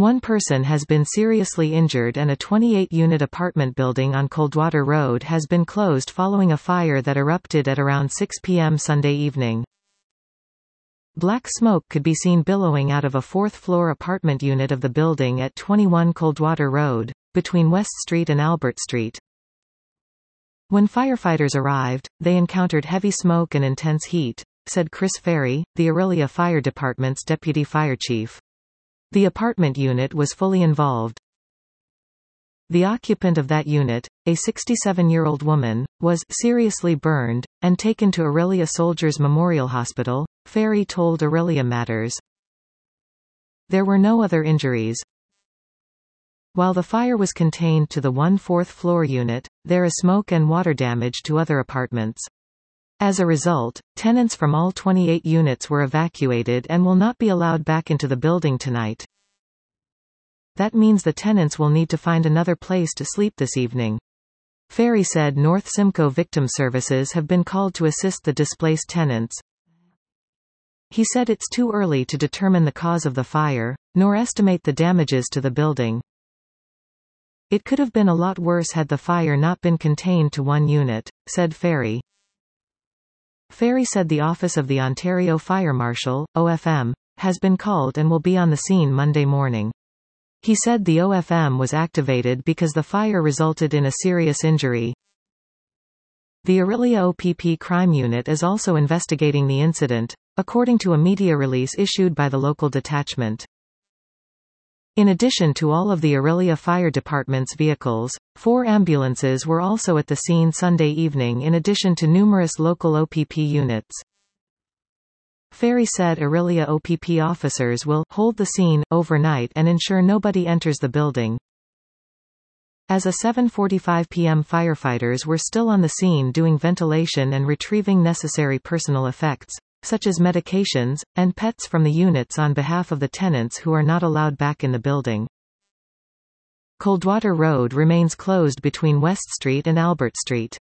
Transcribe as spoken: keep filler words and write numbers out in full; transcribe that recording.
One person has been seriously injured and a twenty-eight unit apartment building on Coldwater Road has been closed following a fire that erupted at around six p m Sunday evening. Black smoke could be seen billowing out of a fourth-floor apartment unit of the building at twenty-one Coldwater Road, between West Street and Albert Street. When firefighters arrived, they encountered heavy smoke and intense heat, said Chris Ferry, the Orillia Fire Department's deputy fire chief. The apartment unit was fully involved. The occupant of that unit, a sixty-seven-year-old woman, was seriously burned, and taken to Orillia Soldiers Memorial Hospital, Ferry told Orillia Matters. There were no other injuries. While the fire was contained to the one fourth floor unit, there is smoke and water damage to other apartments. As a result, tenants from all twenty-eight units were evacuated and will not be allowed back into the building tonight. That means the tenants will need to find another place to sleep this evening. Ferry said North Simcoe Victim Services have been called to assist the displaced tenants. He said it's too early to determine the cause of the fire, nor estimate the damages to the building. It could have been a lot worse had the fire not been contained to one unit, said Ferry. Ferry said the Office of the Ontario Fire Marshal, O F M, has been called and will be on the scene Monday morning. He said the O F M was activated because the fire resulted in a serious injury. The Orillia O P P Crime Unit is also investigating the incident, according to a media release issued by the local detachment. In addition to all of the Orillia Fire Department's vehicles, four ambulances were also at the scene Sunday evening in addition to numerous local O P P units. Ferry said Orillia O P P officers will hold the scene overnight and ensure nobody enters the building. As of seven forty-five p m firefighters were still on the scene doing ventilation and retrieving necessary personal effects, such as medications, and pets from the units on behalf of the tenants who are not allowed back in the building. Coldwater Road remains closed between West Street and Albert Street.